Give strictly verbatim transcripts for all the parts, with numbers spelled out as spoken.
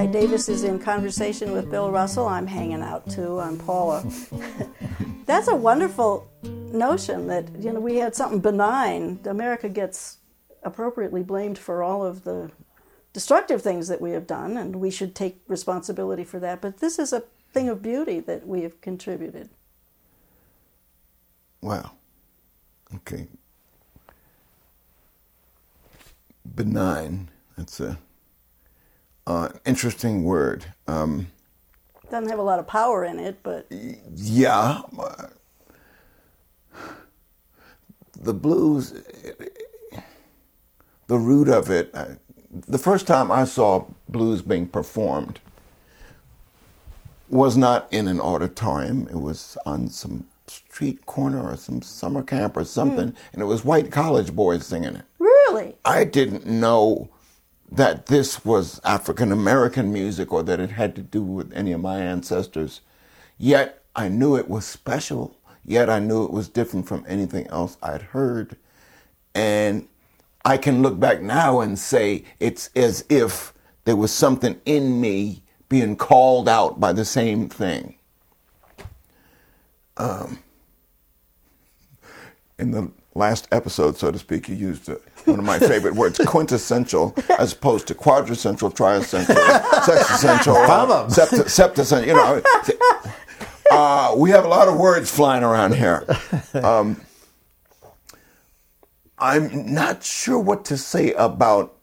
Friday. Davis is in conversation with Bill Russell. I'm hanging out too. I'm Paula. That's a wonderful notion that, you know, we had something benign. America gets appropriately blamed for all of the destructive things that we have done, and we should take responsibility for that. But this is a thing of beauty that we have contributed. Wow. Okay. Benign. That's a uh, interesting word. Um, Doesn't have a lot of power in it, but yeah. The blues, the root of it, the first time I saw blues being performed was not in an auditorium. It was on some street corner or some summer camp or something, mm. and it was white college boys singing it. Really? I didn't know that this was African-American music or that it had to do with any of my ancestors. Yet I knew it was special. Yet I knew it was different from anything else I'd heard. And I can look back now and say it's as if there was something in me being called out by the same thing. Um, in the last episode, so to speak, you used uh, one of my favorite words, quintessential, as opposed to quadressential, triessential, sexessential, uh, sept- septessential. You know, uh, we have a lot of words flying around here. Um, I'm not sure what to say about,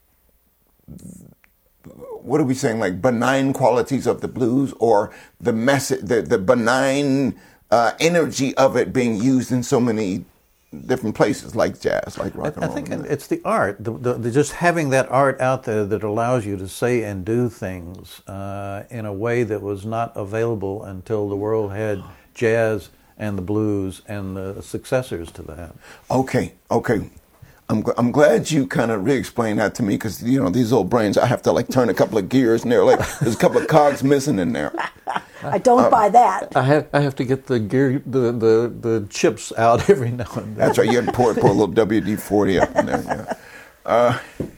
what are we saying, like benign qualities of the blues, or the message, the, the benign uh, energy of it being used in so many different places, like jazz, like rock and I, roll. I think it's the art, the, the, the just having that art out there that allows you to say and do things uh, in a way that was not available until the world had jazz and the blues and the successors to that. Okay, okay. I'm I'm glad you kind of re-explained that to me, because, you know, these old brains, I have to like turn a couple of gears and they're like, there's a couple of cogs missing in there. I don't um, buy that. I have I have to get the gear the, the, the chips out every now and then. That's right. You had to pour, pour a little W D forty up in there. Yeah. Uh,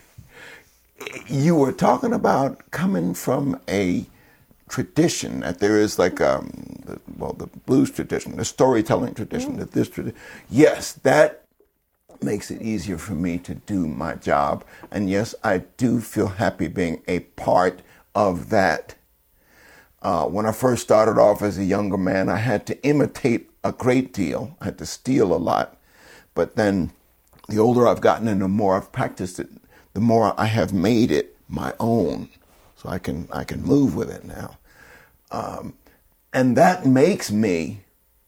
you were talking about coming from a tradition, that there is like um the, well the blues tradition, the storytelling tradition, mm. that this tradition. Yes, that makes it easier for me to do my job, and yes, I do feel happy being a part of that. Uh, when I first started off as a younger man, I had to imitate a great deal. I had to steal a lot. But then the older I've gotten and the more I've practiced it, the more I have made it my own. So I can I can move with it now. Um, and that makes me,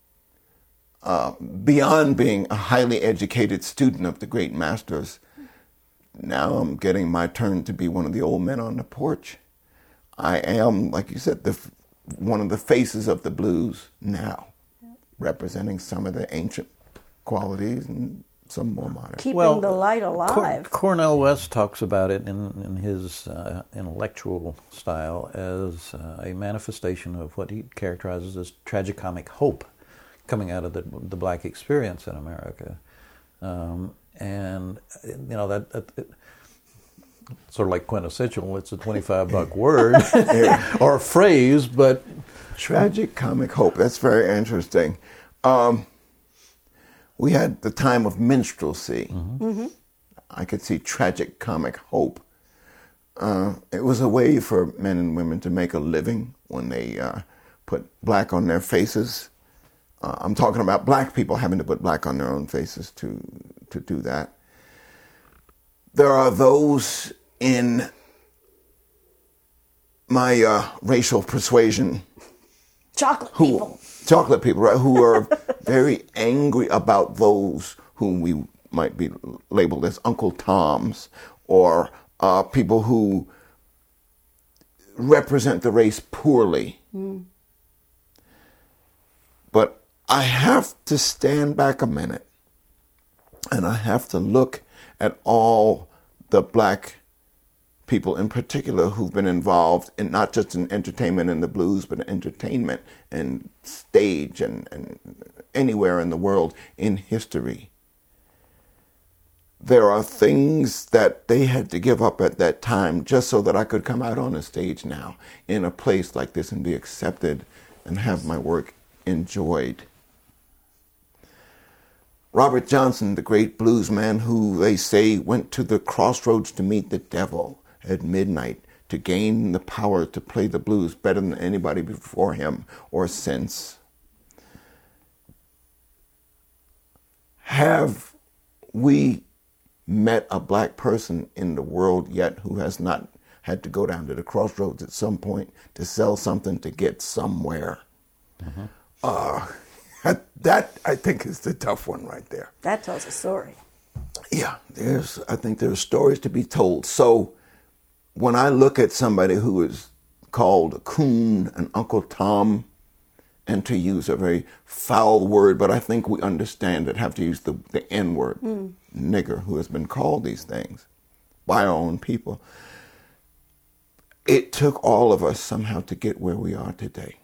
uh, beyond being a highly educated student of the great masters, now I'm getting my turn to be one of the old men on the porch. I am, like you said, the one of the faces of the blues now, yeah. representing some of the ancient qualities and some more modern. Keeping well, the light alive. Cor- Cornel West talks about it in, in his uh, intellectual style as uh, a manifestation of what he characterizes as tragicomic hope coming out of the, the black experience in America. Um, and, you know, that... that it, sort of like quintessential, it's a twenty-five buck word or a phrase, but... Tragic comic hope, that's very interesting. Um, we had the time of minstrelsy. Mm-hmm. Mm-hmm. I could see tragic comic hope. Uh, it was a way for men and women to make a living when they uh, put black on their faces. Uh, I'm talking about black people having to put black on their own faces to to do that. There are those in my uh, racial persuasion, chocolate who, people, chocolate people, right, who are very angry about those whom we might be labeled as Uncle Toms, or uh, people who represent the race poorly. Mm. But I have to stand back a minute, and I have to look at all the black people in particular who've been involved in not just in entertainment and the blues, but in entertainment and stage and, and anywhere in the world in history. there are things that they had to give up at that time just so that I could come out on the stage now in a place like this and be accepted and have my work enjoyed. Robert Johnson, the great blues man who they say went to the crossroads to meet the devil at midnight to gain the power to play the blues better than anybody before him or since. Have we met a black person in the world yet who has not had to go down to the crossroads at some point to sell something to get somewhere? Mm-hmm. Uh, that, I think, is the tough one right there. That tells a story. Yeah, there's. I think there's stories to be told. So when I look at somebody who is called a coon, an Uncle Tom, and to use a very foul word, but I think we understand it, have to use the, the N word, mm. nigger, who has been called these things by our own people. It took all of us somehow to get where we are today.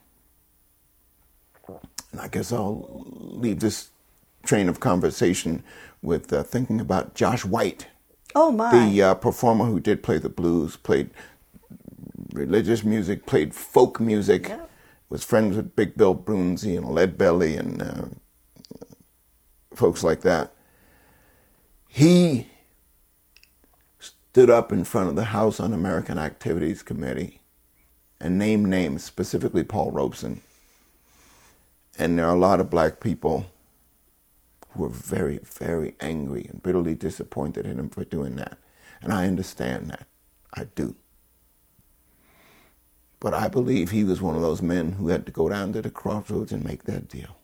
And I guess I'll leave this train of conversation with uh, thinking about Josh White. Oh, my. The uh, performer who did play the blues, played religious music, played folk music, yeah. was friends with Big Bill Broonzy and Lead Belly and uh, folks like that. He stood up in front of the House Un-American Activities Committee and named names, specifically Paul Robeson. And there are a lot of black people who are very, very angry and bitterly disappointed in him for doing that. And I understand that. I do. But I believe he was one of those men who had to go down to the crossroads and make that deal.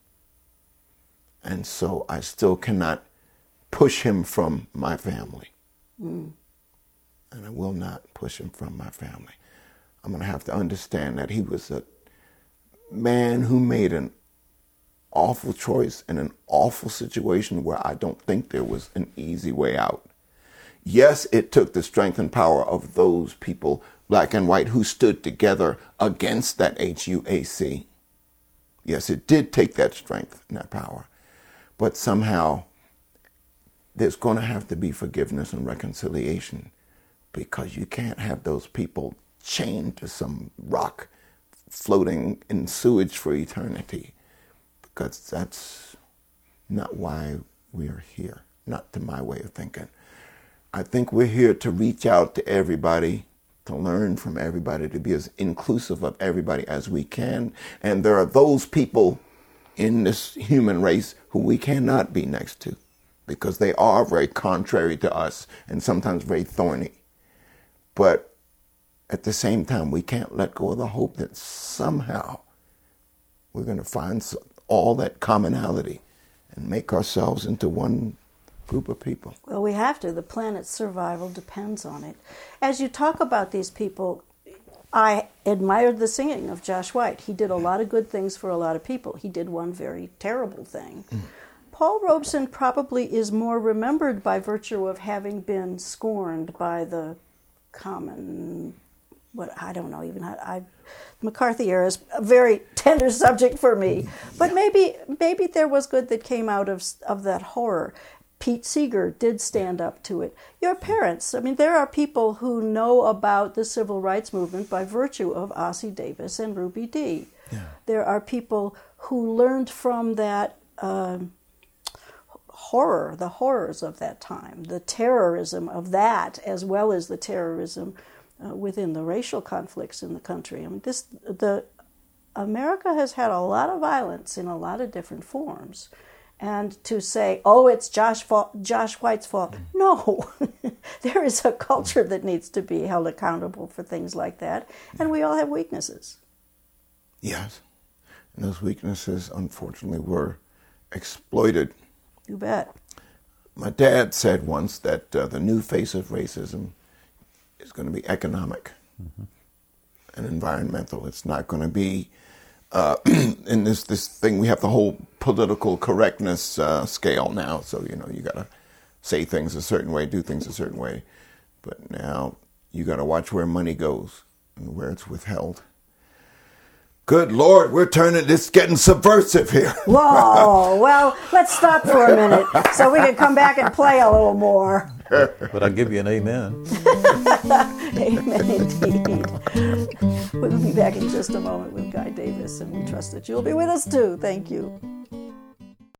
And so I still cannot push him from my family. Mm. And I will not push him from my family. I'm going to have to understand that he was a man who made an awful choice in an awful situation where I don't think there was an easy way out. Yes, it took the strength and power of those people, black and white, who stood together against that H U A C. Yes, it did take that strength and that power. But somehow there's going to have to be forgiveness and reconciliation, because you can't have those people chained to some rock floating in sewage for eternity. Because that's not why we're here, not to my way of thinking. I think we're here to reach out to everybody, to learn from everybody, to be as inclusive of everybody as we can. And there are those people in this human race who we cannot be next to, because they are very contrary to us and sometimes very thorny. But at the same time, we can't let go of the hope that somehow we're going to find some, all that commonality and make ourselves into one group of people. Well, we have to. The planet's survival depends on it. As you talk about these people, I admired the singing of Josh White. He did a lot of good things for a lot of people. He did one very terrible thing. Mm. Paul Robeson probably is more remembered by virtue of having been scorned by the common, what I don't know even how I McCarthy era is a very tender subject for me, but maybe maybe there was good that came out of of that horror. Pete Seeger did stand up to it. Your parents, I mean, there are people who know about the civil rights movement by virtue of Ossie Davis and Ruby Dee. Yeah. There are people who learned from that uh, horror, the horrors of that time, the terrorism of that, as well as the terrorism Uh, within the racial conflicts in the country. I mean, this the America has had a lot of violence in a lot of different forms, and to say, "Oh, it's Josh fault, Josh White's fault," no, there is a culture that needs to be held accountable for things like that, and we all have weaknesses. Yes, and those weaknesses, unfortunately, were exploited. You bet. My dad said once that uh, the new face of racism is going to be economic mm-hmm. and environmental. It's not going to be uh, in this this thing. We have the whole political correctness uh, scale now. So, you know, you got to say things a certain way, do things a certain way. But now you got to watch where money goes and where it's withheld. Good Lord, we're turning this getting subversive here. Whoa, well, let's stop for a minute so we can come back and play a little more. But I'll give you an amen. Amen indeed. We'll be back in just a moment with Guy Davis, and we trust that you'll be with us too. Thank you.